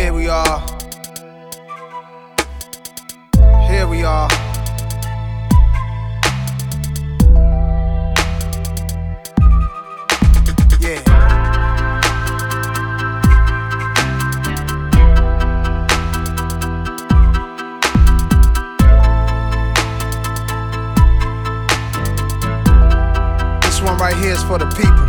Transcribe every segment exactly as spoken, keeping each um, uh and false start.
Here we are. Here we are. Yeah. This one right here is for the people.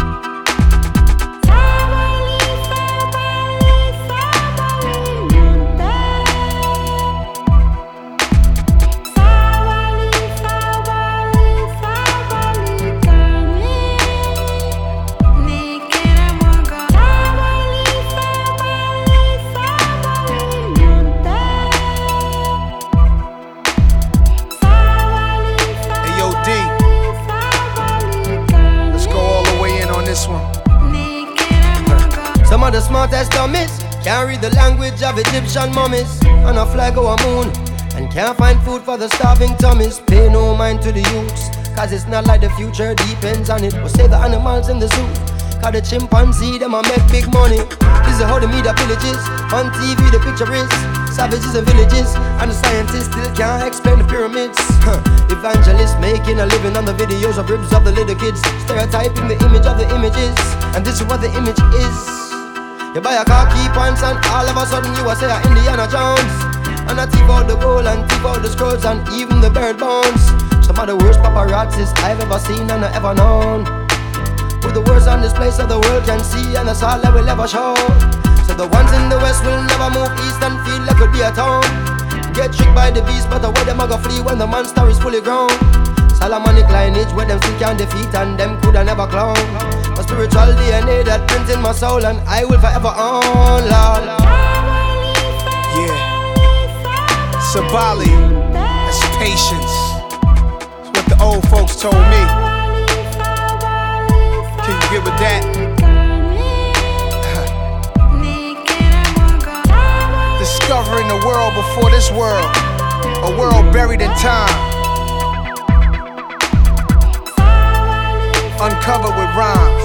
Some of the smartest dummies can't read the language of Egyptian mummies, and a fly go a moon and can't find food for the starving tummies. Pay no mind to the youths, cause it's not like the future depends on it. We'll save the animals in the zoo, cause the chimpanzee them a make big money. This is how the media villages, on T V the picture is savages and villages, and the scientists still can't explain the pyramids. Huh. Evangelists making a living on the videos of ribs of the little kids, stereotyping the image of the images, and this is what the image is. You buy a car key points and all of a sudden you are say Indiana Jones, and I thief out the gold and thief out the scrolls and even the bird bones. Some of the worst paparazzis I've ever seen and I ever known, with the worst on display so the world can see, and that's all that will ever show. So the ones in the west will never move east and feel like it'll be a town. Get tricked by the beast, but the way them a go flee when the monster is fully grown. Solomonic lineage where them still can't defeat and them coulda never clone. A spiritual D N A that prints in my soul and I will forever own, Lord. Yeah. Sabali, that's patience. That's what the old folks told me. Can you get with that? Discovering the world before this world, a world buried in time, uncovered with rhymes.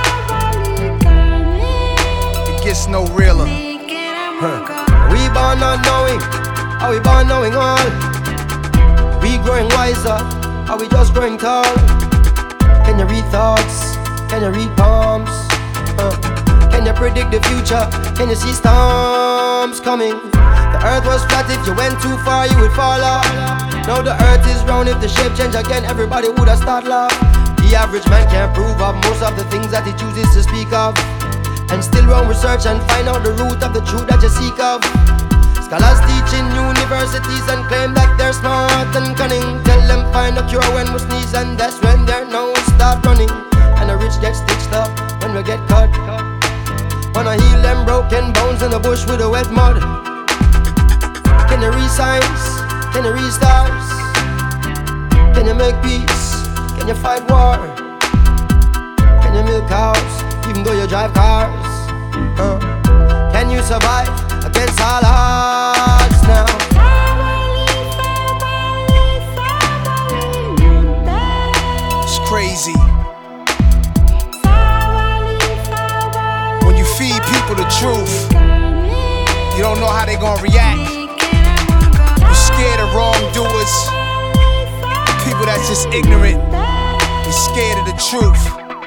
It gets no realer. Huh. We born not knowing, are we born knowing all? We growing wiser, are we just growing tall? Can you read thoughts? Can you read palms? Huh. Can you predict the future? Can you see storms coming? The earth was flat, if you went too far you would fall off. Now the earth is round, if the shape change again everybody would have start laugh. The average man can't prove of most of the things that he chooses to speak of, and still run research and find out the root of the truth that you seek of. Scholars teach in universities and claim that they're smart and cunning. Tell them find a cure when we sneeze, and that's when their nose start running. And the rich get stitched up when we get cut. Wanna heal them broken bones in the bush with the wet mud. Can you read signs? Can you read stars? Can you make peace? Can you fight war? Can you milk cows even though you drive cars? Uh, can you survive against all odds now? It's crazy. When you feed people the truth, you don't know how they gonna react. You're scared of wrongdoers, people that's just ignorant. You're scared of the truth.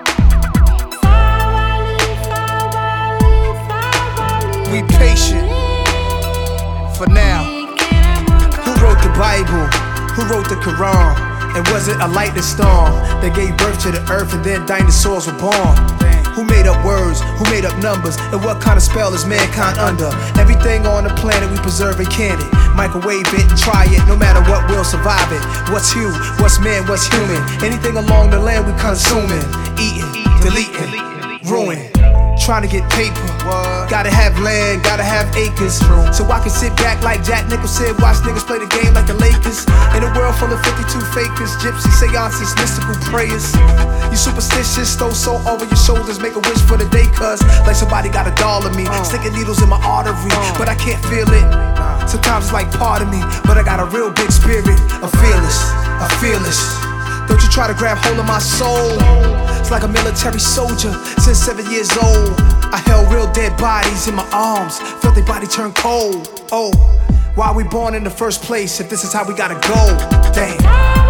We patient for now. Who wrote the Bible? Who wrote the Quran? And was it a lightning storm that gave birth to the earth and then dinosaurs were born? Who made up words? Who made up numbers? And what kind of spell is mankind under? Everything on the planet we preserve and can it. Microwave it and try it, no matter what, we'll survive it. What's you? What's man? What's human? Anything along the land we consuming, eating, deleting, ruin. Trying to get paper, what? Gotta have land, gotta have acres. So I can sit back like Jack Nicholson, watch niggas play the game like the Lakers. In a world full of fifty-two fakers, gypsy seances, mystical prayers. You superstitious, throw salt over your shoulders, make a wish for the day, cuz like somebody got a doll of me, uh. sticking needles in my artery, uh. but I can't feel it. Sometimes it's like part of me, but I got a real big spirit. I'm fearless, I'm fearless. Don't you try to grab hold of my soul. It's like a military soldier since seven years old. I held real dead bodies in my arms, felt their body turn cold. Oh, why we born in the first place if this is how we gotta go? Damn.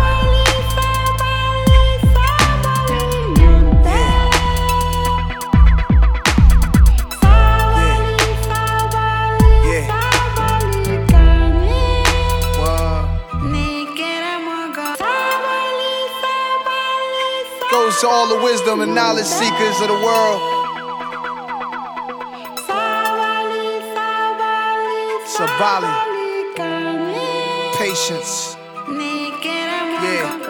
Goes to all the wisdom and knowledge seekers of the world. Sabali, patience, yeah.